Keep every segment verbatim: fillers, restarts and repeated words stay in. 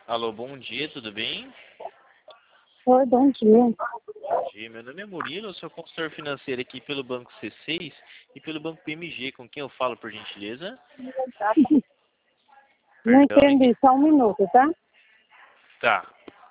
Alô, bom dia, tudo bem? Oi, bom dia. Bom dia, meu nome é Murilo, eu sou consultor financeiro aqui pelo Banco C seis e pelo Banco P M G, com quem eu falo, por gentileza? Não Perdão, ninguém... entendi, só um minuto, tá? Tá.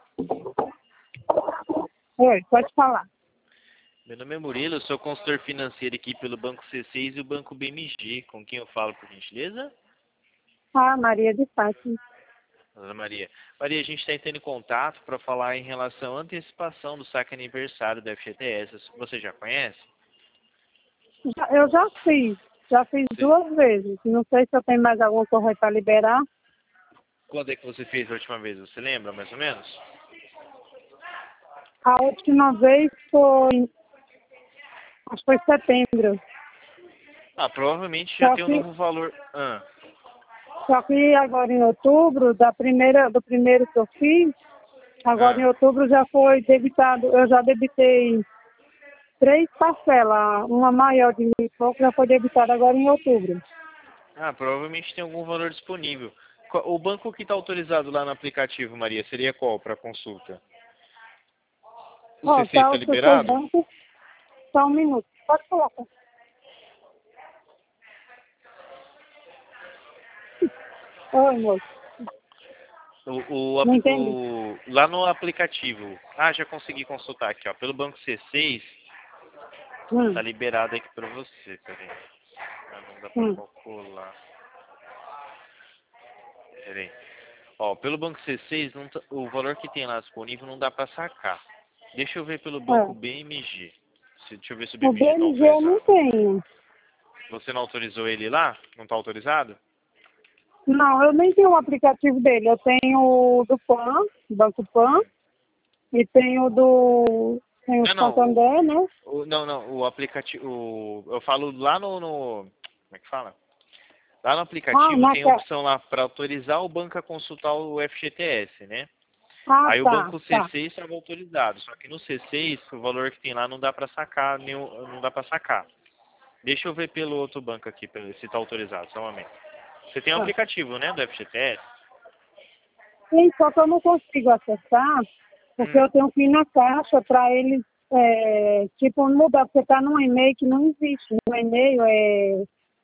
Oi, pode falar. Meu nome é Murilo, eu sou consultor financeiro aqui pelo Banco C seis e o Banco B M G, com quem eu falo, por gentileza? Ah, Maria de Fátima. Ana Maria. Maria, a gente está entrando em contato para falar em relação à antecipação do saque aniversário da F G T S. Você já conhece? Já- Eu já fiz, já fiz Você- duas vezes. Não sei se eu tenho mais alguma coisa para liberar. Quando é que você fez a última vez? Você lembra, mais ou menos? A última vez foi, acho que foi setembro. Ah, provavelmente já Só tem um que, novo valor. Ah, só que agora em outubro, da primeira, do primeiro que eu fiz, agora em ah. outubro já foi debitado, eu já debitei três parcelas, uma maior de mil e pouco já foi debitada agora em outubro. Ah, provavelmente tem algum valor disponível. Qual- O banco que está autorizado lá no aplicativo, Maria, seria qual para consulta? O Ó, C seis tá está o seu liberado? banco, só um minuto. Pode falar. Oi, moço. O, o, Não apli- entendi. o- lá no aplicativo. Ah, já consegui consultar aqui, ó. Pelo banco C seis, tá Hum, liberado aqui para você, peraí. Ah, não dá para hum. calcular. Peraí. Ó, pelo banco C seis, não tá- o valor que tem lá disponível não dá para sacar. Deixa eu ver pelo banco É. B M G. Se- Deixa eu ver se o O B M G está B M G eu não autorizado. tenho. Você não autorizou ele lá? Não está autorizado? Não, eu nem tenho o aplicativo dele. Eu tenho o do PAN, Banco PAN, Hum. e tenho o do. Tenho o Não, não. O, Santander, né? o- não, não. O aplicativo. O, eu falo lá no, no. Como é que fala? Lá no Ah, aplicativo na tem a ca... opção lá para autorizar o banco a consultar o F G T S, né? Ah, Aí o tá, banco C tá. seis estava autorizado, só que no C seis o valor que tem lá não dá para sacar, nenhum, não dá para sacar. Deixa eu ver pelo outro banco aqui, pelo- se está autorizado, só um momento. Você tem um tá. aplicativo, né, do F G T S? Sim, só que eu não consigo acessar, porque Hum. eu tenho que ir na caixa para eles, é, tipo, mudar, porque tá num e-mail que não existe. O e-mail é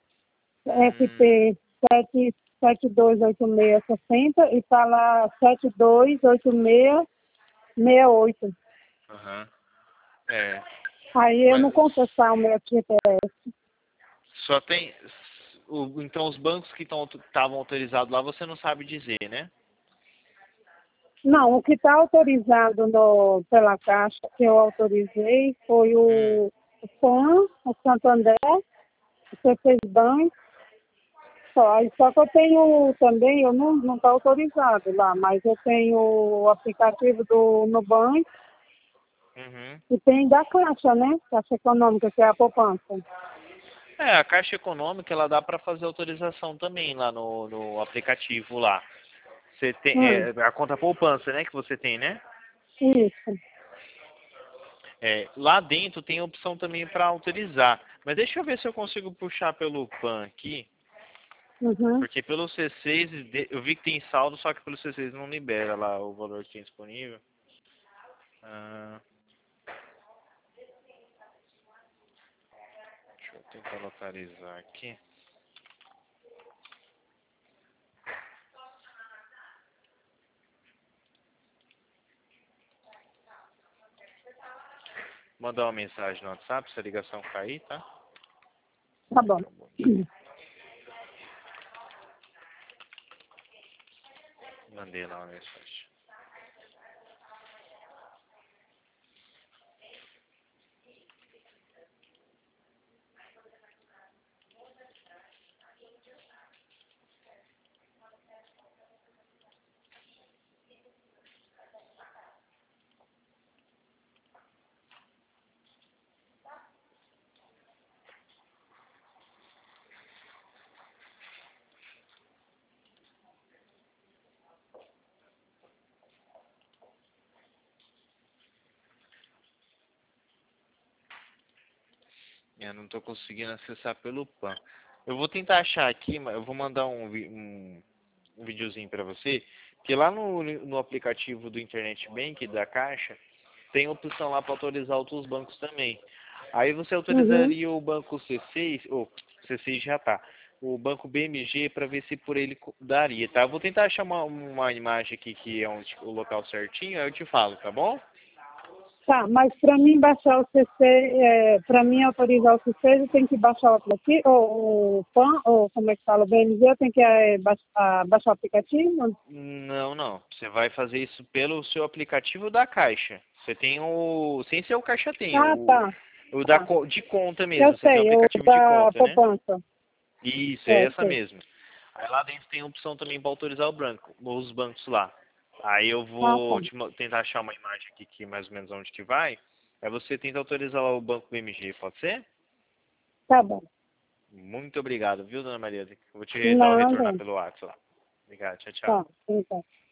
F Hum. P sete sete dois oito seis seis zero e tá lá sete dois oito seis seis oito. Aham. É. Aí eu Mas não consigo acessar o meu G P S. só tem. o- então os bancos que estavam autorizados lá você não sabe dizer, né? Não, o que está autorizado no, pela Caixa que eu autorizei foi Hum. o, o PAN, o Santander, o C seis Bank, só. Aí só que eu tenho também, eu não está autorizado lá, mas eu tenho o aplicativo do Nubank Uhum. e tem da Caixa, né? Caixa Econômica, que é a poupança. É, a Caixa Econômica ela dá para fazer autorização também lá no, no aplicativo lá. Você tem Hum, é, a conta poupança, né, que você tem, né? isso. É, lá dentro tem a opção também para autorizar. Mas deixa eu ver se eu consigo puxar pelo PAN aqui, Uhum. porque pelo C seis de- eu vi que tem saldo, só que pelo C seis não libera lá o valor que tem disponível. Ah, deixa eu tentar localizar aqui. Mandar uma mensagem no WhatsApp se a ligação cair, tá? Tá bom. Só um pouquinho. Mandei lá uma mensagem. Eu não estou conseguindo acessar pelo PAN. Eu vou tentar achar aqui, mas eu vou mandar um, vi- um, um videozinho para você, Porque lá no, no aplicativo do Internet Bank da Caixa, tem opção lá para autorizar outros bancos também. Aí você Uhum. autorizaria o banco C seis, ou C seis já tá, o banco B M G para ver se por ele co- daria, tá? Eu vou tentar achar uma, uma imagem aqui que é onde, o local certinho, aí eu te falo, tá bom? Tá, mas para mim baixar o C C, é, para mim autorizar o C C, eu tenho que baixar o aplicativo, ou o P A N, ou como é que fala, o B M G, eu tenho que é, baixar, baixar o aplicativo? Não, não. Você vai fazer isso pelo seu aplicativo da Caixa. Você tem o, sem ser o Caixa tem, Ah, o, tá, o da, tá. co- de conta Eu mesmo. Você tem um sei, o aplicativo de da conta, né? poupança. Isso, é É, essa sei. mesmo. Aí lá dentro tem a opção também para autorizar o banco, os bancos lá. Aí eu Ah, tá. vou te mo- tentar achar uma imagem aqui que mais ou menos onde que vai. Aí você tenta autorizar lá o banco B M G, pode ser? Tá bom. Muito obrigado, viu, dona Maria? Eu vou te dar o retornar Nada. pelo WhatsApp lá. Obrigado, tchau, tchau. Tá, então.